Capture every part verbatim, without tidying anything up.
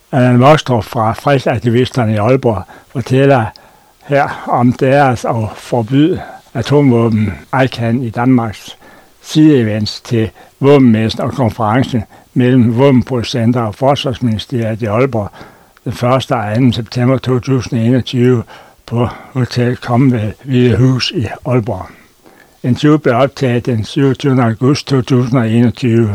Allan Vokstrup fra fredsaktivisterne i Aalborg fortæller her om deres at forbyde atomvåben ICAN i Danmarks sideevents til våbenmessen og konferencen mellem våbenproducenter og Forsvarsministeriet i Aalborg den første og anden september to tusind og enogtyve på Hotel Comwell Hvide Hus i Aalborg. Interviewet blev optaget den syvogtyvende august to tusind og enogtyve.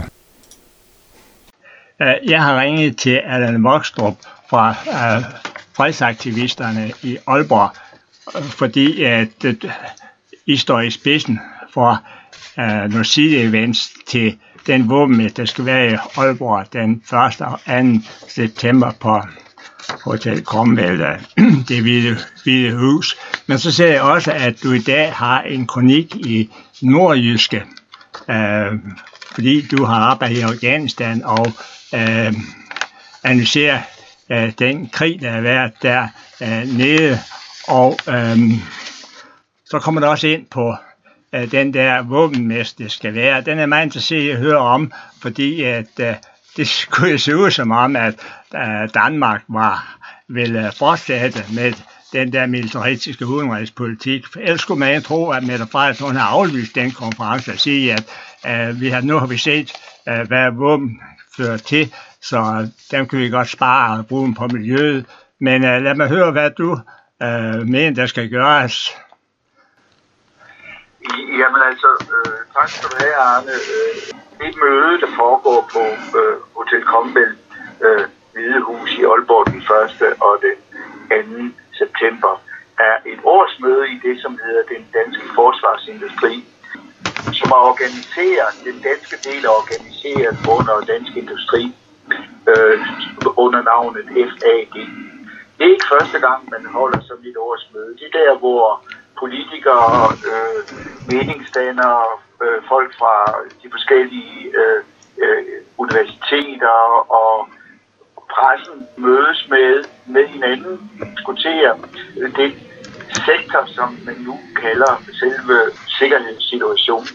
Jeg har ringet til Allan Vokstrup fra uh, fredsaktivisterne i Aalborg, fordi at uh, I står i spidsen for uh, nogle sideevents til den våbenmesse, der skal være i Aalborg den første og anden september på Hotel Comwell, det hvide, hvide hus. Men så ser jeg også, at du i dag har en kronik i Nordjyske, øh, fordi du har arbejdet i Afghanistan og øh, analyserer øh, den krig, der har været der øh, nede. Og øh, så kommer der også ind på øh, den der våbenmesse, det skal være. Den er meget interesseret at høre om, fordi at øh, det skulle se ud som om, at uh, Danmark var, ville fortsætte med den der militaristiske udenrigspolitik. Ellers skulle man tro, at Mette Frederiksen har aflyst den konference og sige, at uh, vi har, nu har vi set, uh, hvad våben fører til, så dem kan vi godt spare og bruge dem på miljøet. Men uh, lad mig høre, hvad du uh, mener, der skal gøres. Jamen altså, øh, tak skal du have, Arne. Øh, det møde, der foregår på øh, Hotel Comwell øh, Hvide Hus i Aalborg den første og den anden september, er et årsmøde i det, som hedder den danske forsvarsindustri, som er organiseret, den danske del er organiseret under dansk industri øh, under navnet F A G. Det er ikke første gang, man holder sådan et årsmøde. Det er der, hvor politikere, øh, meningsdannere, øh, folk fra de forskellige øh, øh, universiteter og pressen mødes med, med hinanden, diskuterer det sektor, som man nu kalder selve sikkerhedssituationen.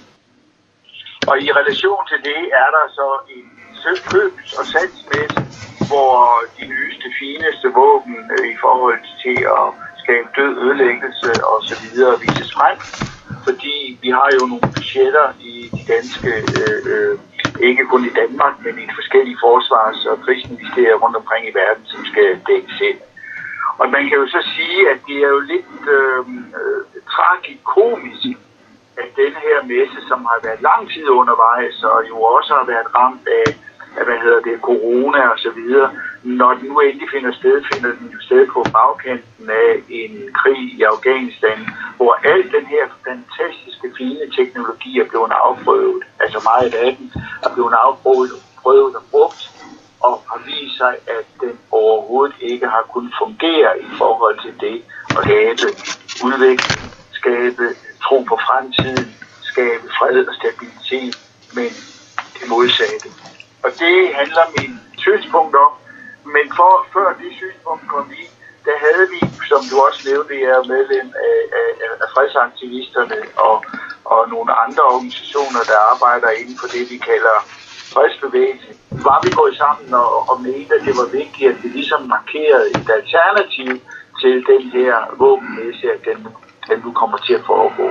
Og i relation til det er der så en købs- og salgsmesse, hvor de nyeste, fineste våben øh, i forhold til at skabe død, ødelæggelse og så videre vises frem, fordi vi har jo nogle budgetter i de danske, øh, øh, ikke kun i Danmark, men i de forskellige forsvars- og krigsministerier rundt omkring i verden, som skal dækkes ind. Og man kan jo så sige, at det er jo lidt øh, øh, tragikomisk, at denne her messe, som har været lang tid undervejs, og jo også har været ramt af, af hvad hedder det, corona og så videre, når den nu endelig finder sted, finder den jo sted på bagkanten af en krig i Afghanistan, hvor al den her fantastiske, fine teknologi er blevet afprøvet, altså meget af den er blevet afprøvet, prøvet og brugt, og har vist sig, at den overhovedet ikke har kunnet fungere i forhold til det at skabe udvikling, skabe tro på fremtiden, skabe fred og stabilitet, men det modsatte. Og det handler min synspunkt om. Men for, før det synspunkt kom i, der havde vi, som du også nævnte, jeg er medlem af, af, af fredsaktivisterne og, og nogle andre organisationer, der arbejder inden for det, vi kalder fredsbevægelsen. Var vi gået sammen og, og mente, at det var vigtigt, at vi ligesom markerede et alternativ til den her våbenmesse, at den, den nu kommer til at foregå.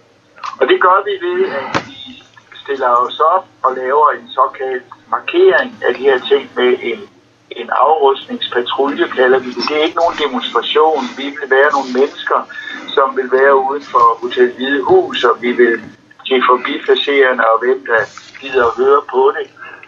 Og det gør vi ved, at vi stiller os op og laver en såkaldt markering af de her ting med en En afrustningspatrulje, kalder vi det. Det er ikke nogen demonstration. Vi vil være nogle mennesker, som vil være uden for Hotel Hvide Hus, og vi vil til forbipasserende og hvem der gider at høre på det,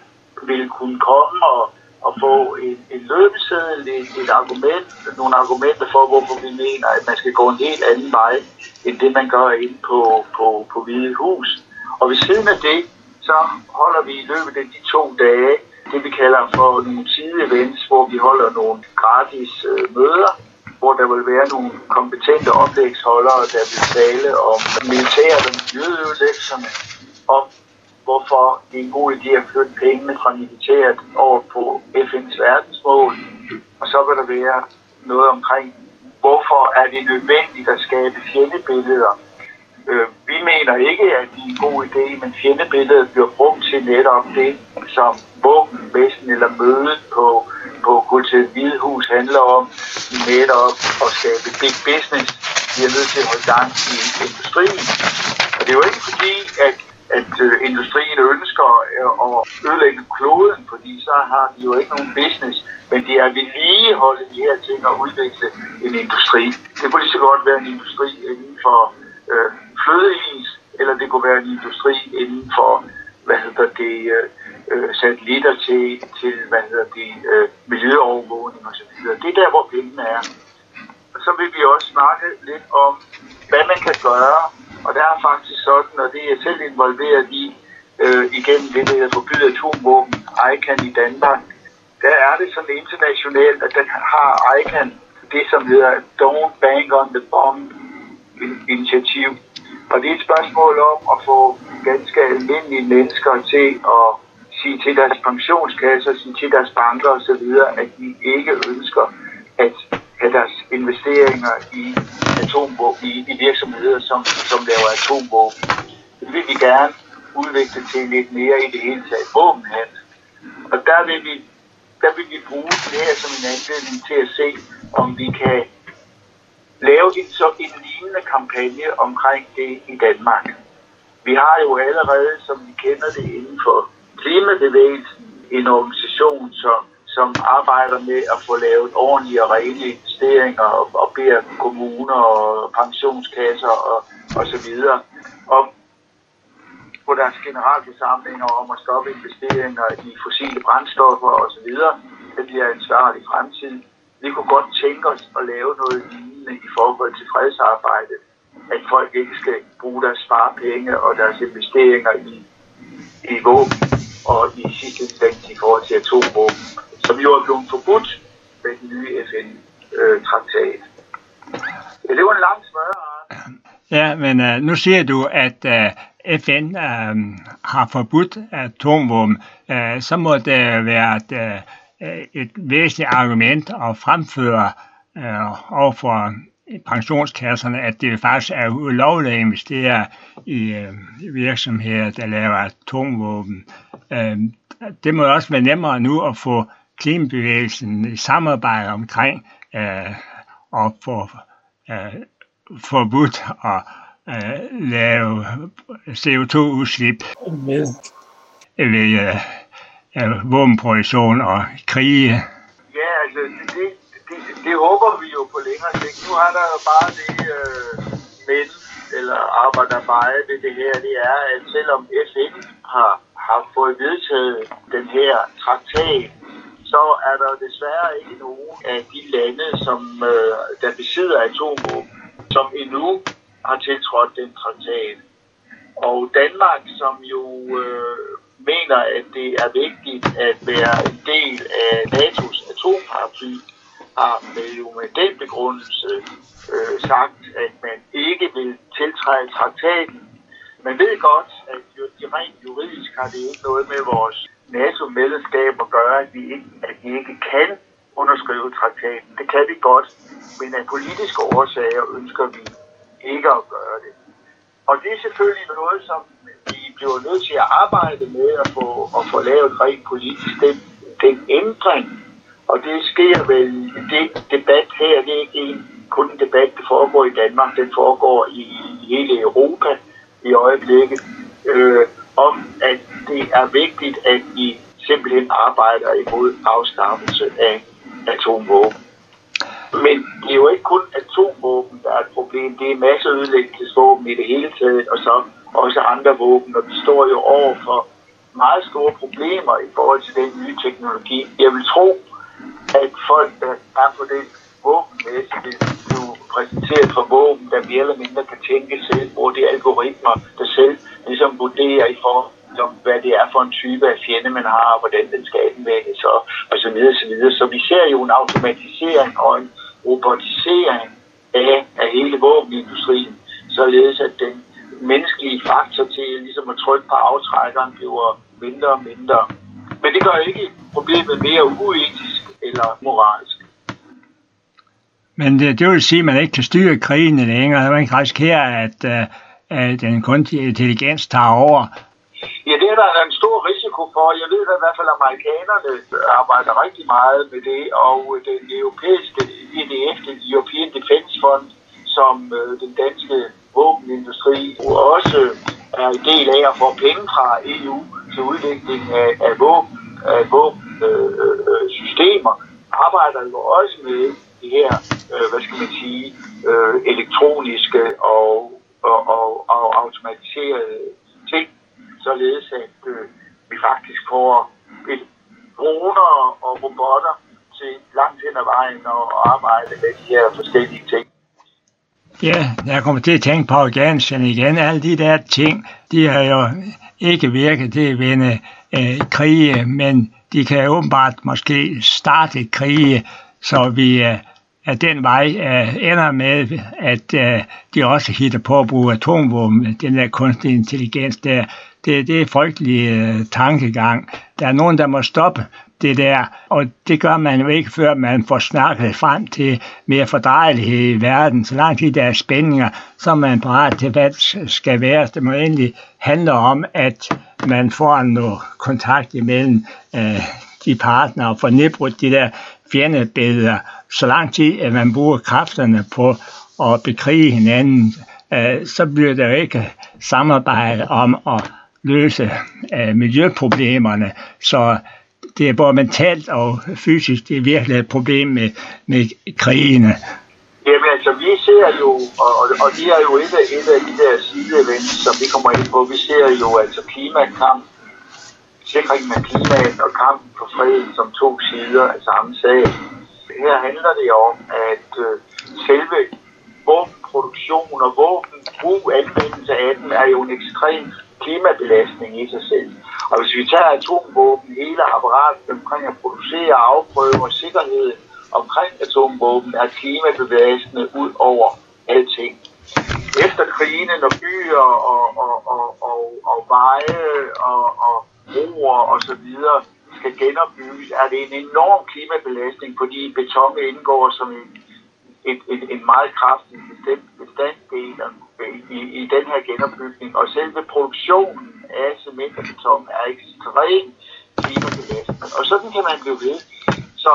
vil kunne komme og, og få en, en løbeseddel, et, et argument, nogle argumenter for, hvorfor vi mener, at man skal gå en helt anden vej, end det man gør inde på, på, på Hvide Hus. Og ved siden af det, så holder vi i løbet af de to dage det, vi kalder for nogle side-events, hvor vi holder nogle gratis øh, møder, hvor der vil være nogle kompetente oplægsholdere, der vil tale om militære og miljøødelæggelserne, om hvorfor det er en god idé at flytte pengene fra militæret over på F N's verdensmål. Og så vil der være noget omkring, hvorfor er det nødvendigt at skabe fjendebilleder. Øh, vi mener ikke, at det er en god idé, men fjendebilledet bliver brugt til netop det, som våbenmessen eller mødet på, på Hotel Hvide Hus handler om netop at skabe big business. Vi er nødt til at holde gang i industrien. Og det er jo ikke fordi, at, at uh, industrien ønsker at ødelægge kloden, fordi så har de jo ikke nogen business, men de er vedligeholde de her ting og udvikle en industri. Det kunne lige så godt være en industri inden for øh, flødeis, eller det kunne være en industri inden for, hvad hedder det, øh, satellitter til, til hvad hedder det, øh, miljøovervågning osv. Det er der, hvor pengene er. Og så vil vi også snakke lidt om, hvad man kan gøre, og der er faktisk sådan, og det er jeg selv involveret i, øh, igennem det, der hedder forbydet atomvåben, I C A N i Danmark. Der er det sådan internationalt, at den har I C A N det, som hedder Don't Bang on the Bomb initiativ. Og det er et spørgsmål om at få ganske almindelige mennesker til at sige til deres pensionskasser, sige til deres banker osv., at de ikke ønsker at have deres investeringer i atomvåben, i, i virksomheder, som, som laver atomvåben. Det vil vi gerne udvikle til lidt mere i det hele taget våbenhandel. Og der vil vi, der vil vi bruge det her som en anledning til at se, om vi kan lave en, så en lignende kampagne omkring det i Danmark. Vi har jo allerede, som vi kender det inden for klimabevægelsen, en organisation, som, som arbejder med at få lavet ordentlige og rene investeringer og, og beder kommuner og pensionskasser og, og så videre om på deres generalforsamlinger om at stoppe investeringer i fossile brændstoffer og så videre. Det bliver en svarlig fremtid. Vi kunne godt tænke os at lave noget lignende i forhold til fredsarbejdet. At folk ikke skal bruge deres sparepenge og deres investeringer i, i våben og i sidste instans i forhold til atomvåben, som jo er blevet forbudt med den nye F N-traktat. Ja, det var en lang smørret. Ja, men uh, nu siger du, at uh, F N uh, har forbudt atomvåben. Uh, så må det være et, uh, et væsentligt argument at fremføre uh, overfor pensionskasserne, at det faktisk er ulovligt at investere i uh, virksomheder, der laver atomvåben. Uh, det må også være nemmere nu at få klimabevægelsen i samarbejde omkring uh, og få uh, forbudt at uh, lave C O to udslip ved, ved uh, uh, våbenproduktion og krige. Ja, altså det, det, det håber vi jo på længere sigt. Nu er der jo bare det øh, men, eller arbejder bare ved det her, det er, at selvom F N har, har fået vedtaget den her traktat, så er der desværre ikke nogen af de lande, som øh, der besidder atomvåben, som endnu har tiltrådt den traktat. Og Danmark, som jo øh, mener, at det er vigtigt at være en del af NATO's atomparaply, har med, jo med den begrundelse øh, sagt, at man ikke vil tiltræde traktaten. Man ved godt, at jo, rent juridisk har det ikke noget med vores NATO-medlemskab at gøre, at vi, ikke, at vi ikke kan underskrive traktaten. Det kan vi godt, men af politiske årsager ønsker vi ikke at gøre det. Og det er selvfølgelig noget, som vi bliver nødt til at arbejde med at få, at få lavet rent politisk. Den, den ændring, og det sker vel, det debat her, det er ikke en, kun en debat, der foregår i Danmark, den foregår i, i hele Europa i øjeblikket, øh, om at det er vigtigt, at vi simpelthen arbejder imod afskaffelse af atomvåben. Men det er jo ikke kun atomvåben, der er et problem. Det er masseødelæggelsesvåben i det hele taget, og så også andre våben. Og vi står jo over for meget store problemer i forhold til den nye teknologi. Jeg vil tro, at folk, der er på det våbenmæssigt, vil blive præsenteret for våben, der mere eller mindre kan tænke selv, hvor det er algoritmer, der selv ligesom vurderer i forhold om, hvad det er for en type af fjende, man har, og hvordan den skal anvendes, og, og så videre, så videre. Så vi ser jo en automatisering og en robotisering af, af hele våbenindustrien, således at den menneskelige faktor til ligesom at trykke på aftrækkeren bliver mindre og mindre. Men det gør ikke problemet mere uetisk eller moralsk. Men det, det vil sige, at man ikke kan styre krigen længere. Man kan risikere, at, at den kunstige intelligens tager over. Ja, det er der en stor risiko for. Jeg ved at i hvert fald, at amerikanerne arbejder rigtig meget med det, og den europæiske E D F, den European Defence Fund, som øh, den danske våbenindustri også er en del af at få penge fra E U til udvikling af, af våben, af våbensystemer, øh, øh, arbejder jo også med de her, øh, hvad skal man sige, øh, elektroniske og, og, og, og automatiserede ting, således at øh, vi faktisk får et droner og robotter til langt hen ad vejen og arbejde med de her forskellige ting. Ja, jeg kommer til at tænke på Afghanistan igen. Alle de der ting, de har jo ikke virket til at vinde øh, krige, men de kan åbenbart måske starte krige, så vi øh, at den vej øh, ender med, at øh, de også hitter på at bruge atomvåben, den der kunstig intelligens der. Det, det er frygtelig øh, tankegang. Der er nogen, der må stoppe det der, og det gør man jo ikke, før man får snakket frem til mere fordrejelighed i verden. Så langt de der spændinger, så er man parat til, hvad det skal være. Det må endelig handle om, at man får noget kontakt imellem øh, de partnere og får nedbrudt de der fjendebilleder. Så lang tid, at man bruger kræfterne på at bekrige hinanden, øh, så bliver der ikke samarbejde om at løse øh, miljøproblemerne. Så det er både mentalt og fysisk, det er virkelig et problem med, med krigene. Jamen altså, vi ser jo, og, og det er jo et af, et af de der sideevents, som vi kommer ind på, vi ser jo altså klimakamp, sikringen af klimaet og kampen for fred som to sider af samme sag. Her handler det om, at øh, selve våbenproduktion og våbenbrug, anvendelse af den, er jo en ekstrem klimabelastning i sig selv. Og hvis vi tager atomvåben, hele apparatet omkring at producere, afprøve og sikkerheden omkring atomvåben, er klimabelastende ud over alting. Efter krigene, når byer og, og, og, og, og veje og, og broer og så videre skal genopbygges, er det en enorm klimabelastning, fordi beton indgår som en, en, en, en meget kraftig bestanddel i, i den her genopbygning. Og selve produktionen af cement og beton er ekstremt klimabelastende. Og sådan kan man blive ved. Så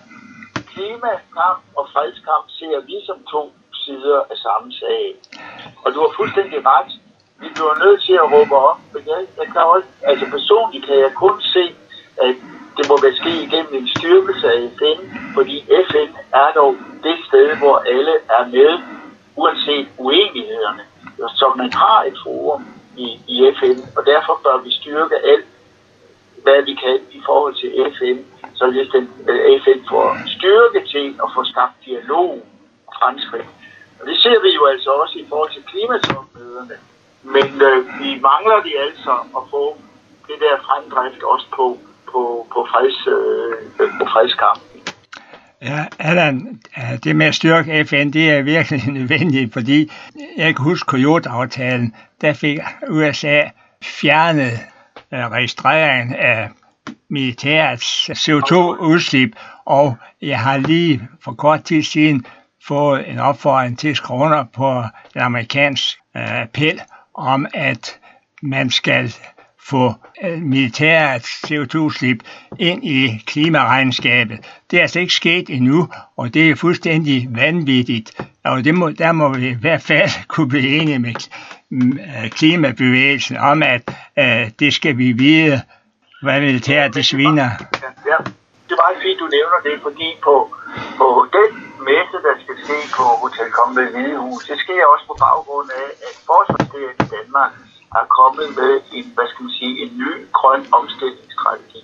klimakamp og fredskamp ser vi som to sider af samme sag. Og du har fuldstændig ret. Vi bliver nødt til at råbe op. Jeg, jeg kan også, altså personligt kan jeg kun se, at det må være ske igennem en styrkelse af F N, fordi F N er dog det sted, hvor alle er med, uanset uenighederne. Så man har et forum i, i F N, og derfor bør vi styrke alt, hvad vi kan i forhold til F N, således den øh, F N får styrke til at få skabt dialog og fremskridt. Og det ser vi jo altså også i forhold til klimatopmøderne. Men øh, vi mangler det altså at få det der fremdrift også på, på, på, freds, øh, på fredskampen. Ja, Allan, det med at styrke F N, det er virkelig nødvendigt, fordi jeg kan huske Kyoto-aftalen, der fik U S A fjernet registreringen af militærets C O to udslip, og jeg har lige for kort tid siden fået en opfordring til at skrive under på en amerikansk appel om, at man skal få militærets C O to udslip ind i klimaregnskabet. Det er altså ikke sket endnu, og det er fuldstændig vanvittigt. Og det må, der må vi i hvert fald kunne blive enige med klimabevægelsen om, at uh, det skal vi vide, hvad militæret det sviner. Ja, det er meget fint, du nævner det, fordi på, på den messe, der skal ske på Hotel Kongelige Hvide Hus, det sker også på baggrund af, at Forsvarsministeriet i Danmark er kommet med en, hvad skal man sige, en ny grøn omstillingsstrategi.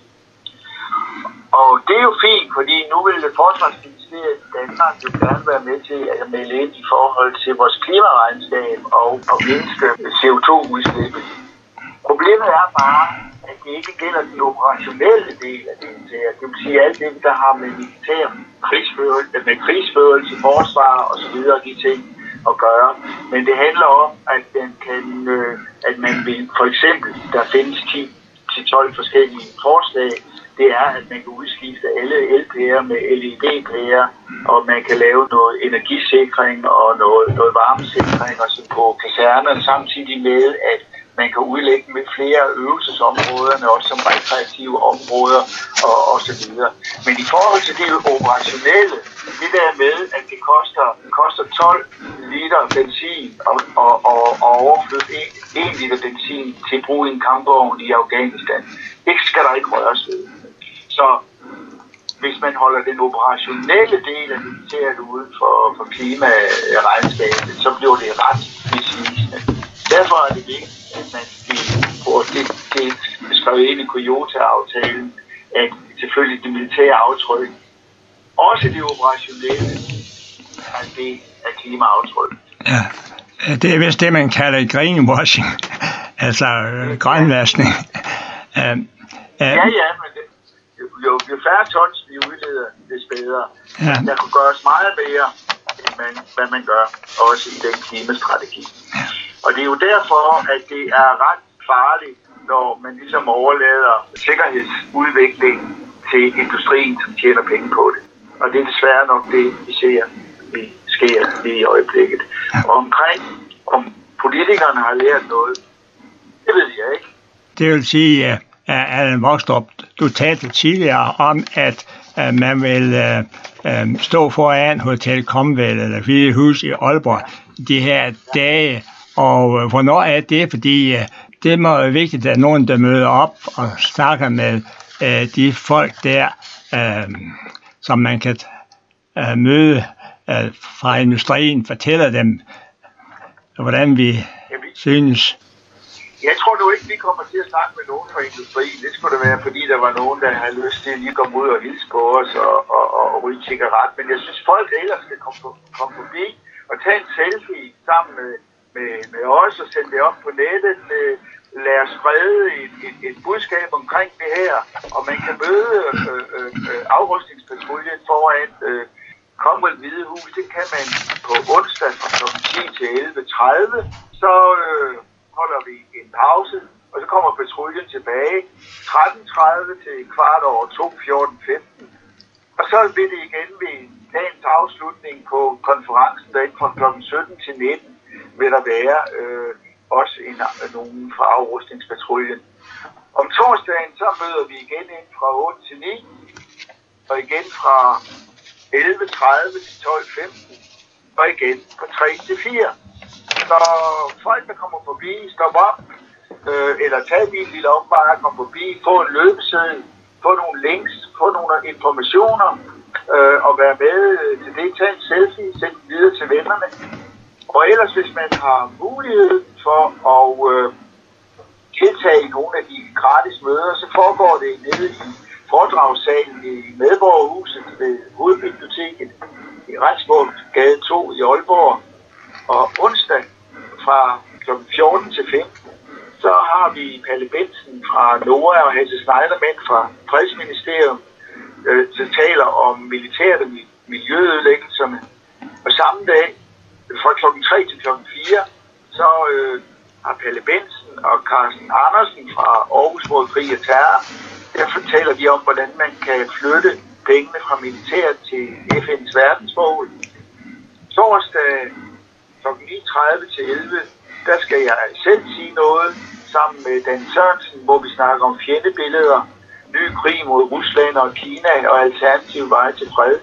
Og det er jo fint, fordi nu vil det Forsvarsministeriet i Danmark jo gerne være med til at melde ind i forhold til vores klimaregnskab og, og mindske C O to udslip. Problemet er bare, at det ikke gælder den operationelle del af det militære. Det vil sige alt det, der har med militær krigsførelse, med krigsførelse, forsvar og så videre, de ting at gøre. Men det handler om, at, den kan, øh, at man vil, for eksempel, der findes ti til tolv forskellige forslag, det er, at man kan udskifte alle L P'er med L E D P'er, og man kan lave noget energisikring og noget, noget varmesikring og så på kasernerne, samtidig med, at man kan udlægge med flere øvelsesområderne, også som rekreative områder og, og så videre. Men i forhold til det operationelle, det der med, at det koster, koster tolv liter benzin og, og, og, og overflytte en liter benzin til brug i en kampvogn i Afghanistan, det skal der ikke røres ved. Så hvis man holder den operationelle del af militæret uden for, for klimaregnskabet, så bliver det ret misvisende. Derfor er det vigtigt, at man får det, det skrevet ind i Kyoto-aftalen, at selvfølgelig det militære aftryk, også det operationelle, at det er klimaaftryk. Ja, det er vist det, man kalder greenwashing, altså øh, grønvaskning. Uh, uh, ja, ja, men det, jo, jo færre tons vi udleder, des bedre. Ja. Der kunne gøres meget mere, end man, hvad man gør, også i den klimastrategi. Ja. Og det er jo derfor, at det er ret farligt, når man ligesom overlader sikkerhedsudvikling til industrien, som tjener penge på det. Og det er desværre nok det, vi ser, vi sker lige i øjeblikket. Og omkring, om politikerne har lært noget, det ved jeg ikke. Det vil sige, at Allan Vokstrup, du talte tidligere om, at uh, man vil uh, um, stå foran Hotel Cromwell eller Hvide Hus i Aalborg de her dage. Og uh, hvornår er det? Fordi uh, det må være vigtigt, at nogen, der møder op og snakker med uh, de folk der, uh, som man kan uh, møde uh, fra industrien, fortæller dem, hvordan vi synes. Jeg tror nu ikke, vi kommer til at snakke med nogen fra industrien. Det skulle da være, fordi der var nogen, der havde lyst til at lige komme ud og hilse på os og, og, og, og ryge cigaret. Men jeg synes, folk ellers skal komme, komme forbi og tage en selfie sammen med, med, med os og sende det op på nettet. Lad os sprede et, et, et budskab omkring det her. Og man kan møde øh, øh, afrustningspatruljen foran øh, Cromwell Hvide Hus. Det kan man på onsdag fra klokken ti til elleve tredive. Så Øh, holder vi en pause, og så kommer patruljen tilbage tretten tredive til kvart over to, fjorten femten. Og så vil det igen ved dagens afslutning på konferencen, derinde fra klokken sytten til nitten, vil der være øh, også en, nogen fra afrustningspatruljen. Om torsdagen, så møder vi igen ind fra otte til ni, og igen fra elleve tredive til tolv femten, og igen fra tre til fire. Så folk, der kommer forbi, stop op, øh, eller tage en lille omvej, komme forbi, få en løbeseddel, få nogle links, få nogle informationer, øh, og være med til det, tage en selfie, sende den videre til vennerne. Og ellers, hvis man har mulighed for at øh, deltage i nogle af de gratis møder, så foregår det nede i foredragssalen i Medborgerhuset ved Hovedbiblioteket i Rensborggade to i Aalborg. Og onsdag fra klokken fjorten til femten, så har vi Palle Bentzen fra NOAH og Hasse Schneidermand fra Fredsministeriet, øh, der taler om militæret og miljøødelæggelserne. Og samme dag, fra klokken tre til klokken fire, så øh, har Palle Bentzen og Carsten Andersen fra Aarhus mod krig og terror, der fortæller de om, hvordan man kan flytte pengene fra militæret til F N's verdensmål. Torsdag klokken ni tredive til elleve, der skal jeg selv sige noget sammen med Dan Sørensen, hvor vi snakker om fjendebilleder, ny krig mod Rusland og Kina og alternative veje til fred.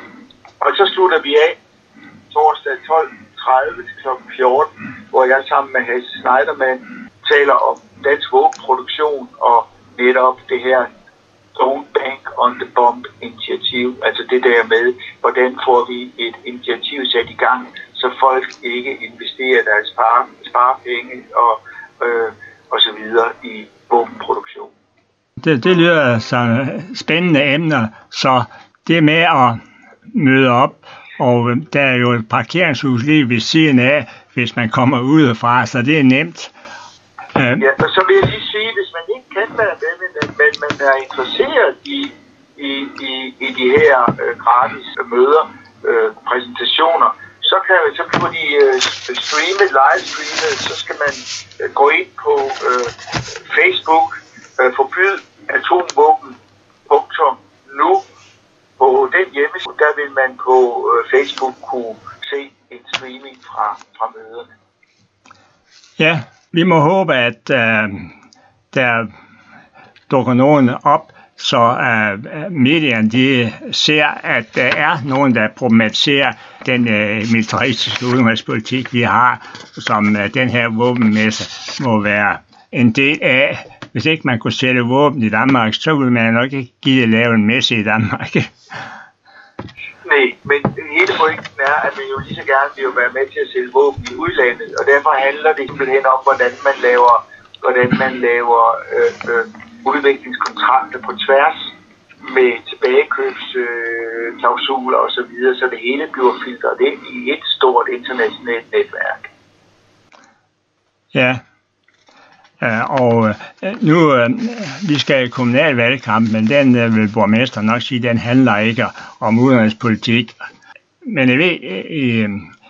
Og så slutter vi af torsdag tolv tredive til klokken fjorten, hvor jeg sammen med Hasse Schneidermand taler om dansk våbenproduktion og netop det her Don't Bank on the Bomb initiativ, altså det der med, hvordan får vi et initiativ sat i gang, så folk ikke investerer deres spare, sparepenge og, øh, og så videre i våbenproduktion. Det, det lyder så spændende emner, så det med at møde op, og der er jo et parkeringshus lige ved siden af, hvis man kommer udefra, så det er nemt. Ja, og så vil jeg lige sige, hvis man ikke kan være med, men man er interesseret i, i, i, i de her øh, gratis møder, øh, præsentationer, så kan så kan de øh, streame, livestreame, så skal man øh, gå ind på øh, Facebook, øh, forbyd atomvåben punktum nu. På den hjemmeside, der vil man på øh, Facebook kunne se en streaming fra, fra møderne. Ja, Vi må håbe, at øh, der dukker nogen op, så uh, medierne de ser, at der er nogen, der problematiserer den uh, militaristiske udenrigspolitik, vi har, som uh, den her våbenmesse må være en del af. Hvis ikke man kunne sælge våben i Danmark, så ville man nok ikke give at lave en messe i Danmark. Nej, men hele pointen er, at man jo lige så gerne vil være med til at sælge våben i udlandet, og derfor handler det simpelthen om, hvordan man laver, hvordan man laver øh, øh, udviklingskontrakter på tværs med tilbagekøbsklausuler øh, osv., så, så det hele bliver filtret ind i et stort internationalt netværk. Ja, uh, og uh, nu uh, vi skal i kommunalvalgkamp, men den uh, vil borgmester nok sige, den handler ikke om udenrigspolitik. Men jeg ved, i,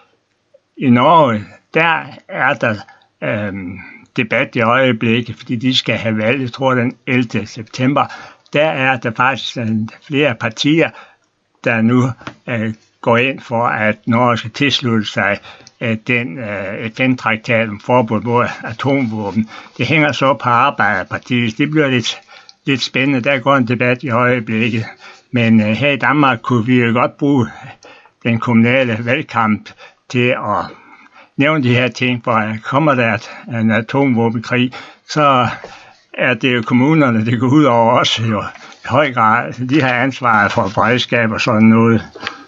i Norge, der er der uh, debat i øjeblikket, fordi de skal have valg, jeg tror den ellevte september, der er der faktisk flere partier, der nu øh, går ind for, at Norge skal tilslutte sig øh, den øh, F N-traktat om forbud mod atomvåben. Det hænger så på Arbejderpartiet. Det bliver lidt, lidt spændende. Der går en debat i øjeblikket. Men øh, her i Danmark kunne vi jo godt bruge den kommunale valgkamp til at nævne de her ting, for kommer der en atomvåbenkrig, så er det jo kommunerne, det går ud over os jo i høj grad. De har ansvaret for beredskab og sådan noget.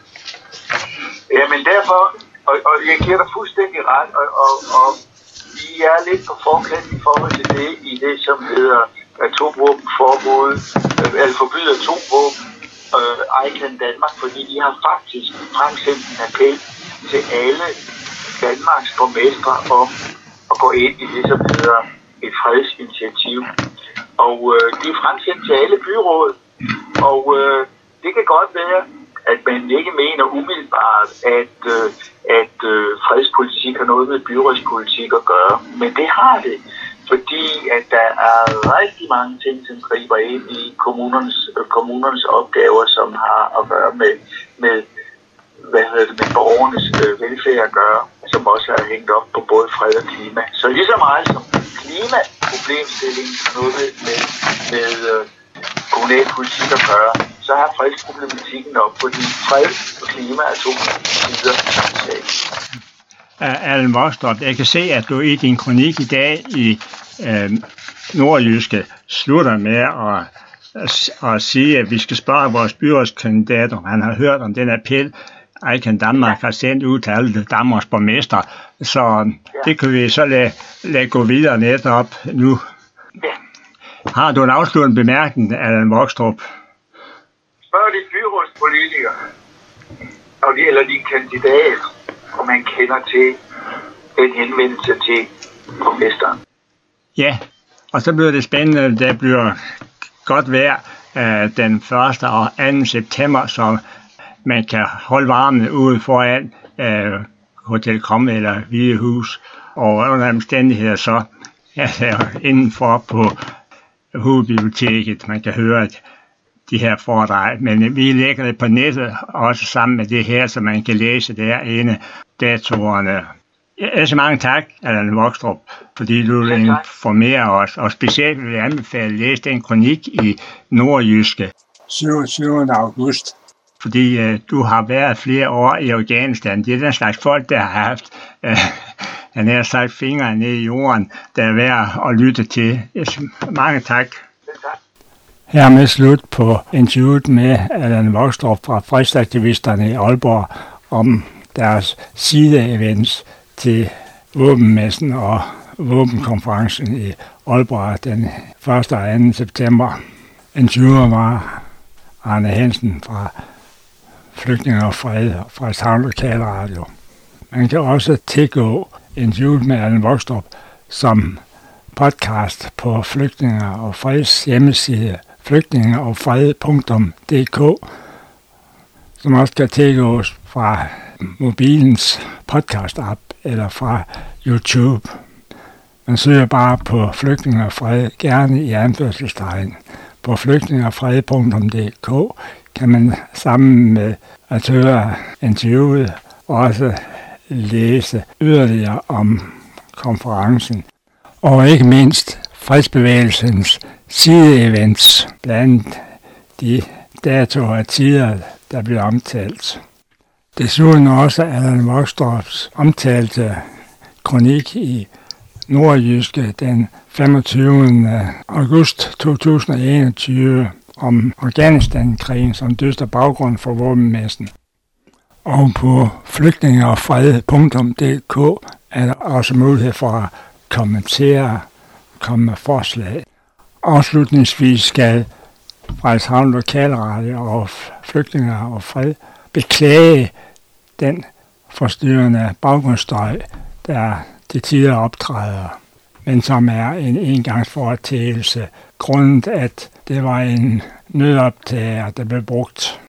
Ja, men derfor, og, og jeg giver dig fuldstændig ret, og, og, og vi er lidt på forkant i forhold til det, i det, som hedder atomvåbenforbud, eller forbyde atomvåben, øh, ICAN Danmark, fordi de har faktisk fremsendt en appel til alle Danmarks borgmestre om at gå ind i det, som hedder et fredsinitiativ. Og øh, det er fremsendt til alle byråd, og øh, det kan godt være, at man ikke mener umiddelbart, at, øh, at øh, fredspolitik har noget med byrådspolitik at gøre. Men det har det, fordi at der er rigtig mange ting, som griber ind i kommunernes, øh, kommunernes opgaver, som har at gøre med, med, hvad hedder det, med borgernes øh, velfærd at gøre, som også er hængt op på både fred og klima. Så lige så meget som klimaproblemstillingen har noget med, med, med øh, kommunalpolitik at gøre, så har fredsproblematikken op, fordi fred og klima er to sider af sagen. Allan Vokstrup, jeg kan se, at du i din kronik i dag i øh, Nordjyske slutter med at, at, at sige, at vi skal spørge vores byrådskandidater, om han har hørt om den appel, ICAN Danmark har sendt ud til alle Danmarks borgmestre, så ja. Det kan vi så lade, lade gå videre netop nu. Ja. Har du en afsluttende bemærkning, Allan Vokstrup? Spørg de byrådspolitikere, og de, eller de kandidater, om man kender til en henvendelse til borgmesteren. Ja, og så bliver det spændende, der bliver godt vejr øh, den første og anden september, så man kan holde varmen ude foran øh, Hotel Komme eller Hvide Hus, og under omstændigheder så altså, indenfor på hovedbiblioteket, man kan høre de her foredrag, men vi lægger det på nettet også sammen med det her, så man kan læse derinde datorerne. Jeg så mange tak, Allan Vokstrup, fordi du vil informere os, og specielt vil jeg anbefale at læse den kronik i Nordjyske syvogtyvende august. Fordi øh, du har været flere år i Afghanistan. Det er den slags folk, der har haft øh, han har sagt fingre ned i jorden, der er værd at lytte til. Mange tak. Hermed slut på interviewet med Allan Vokstrup fra fredsaktivisterne i Aalborg om deres sideevents til våbenmessen og våbenkonferencen i Aalborg den første og anden september. Interviewer var Arne Hansen fra Flygtninge og Fred fra Savn Lokalradio. Man kan også tilgå interviewet med Allan Vokstrup som podcast på Flygtninge og Freds hjemmeside flygtningeogfred punktum d k, som også kan tilgås fra mobilens podcast-app eller fra YouTube. Man søger bare på Flygtninge og Fred, gerne i anførselstegn. På flygtningeogfred punktum d k kan man sammen med at høre interviewet også læse yderligere om konferencen. og ikke mindst fredsbevægelsens sideevents, blandt de datoer og tider, der blev omtalt. Desuden også Allan Vogstorps omtalte kronik i Nordjyske den femogtyvende august to tusind og enogtyve om Afghanistan-krigen som dyster baggrund for våbenmessen. Og på flygtningeogfred punktum d k er der også mulighed for at kommentere, komme med forslag. Afslutningsvis skal Frederikshavn Lokalradio og Flygtninger og Fred beklage den forstyrrende baggrundsstøj, der til tider optræder, men som er en engangsforetagelse, grundet at det var en nødoptager, der blev brugt.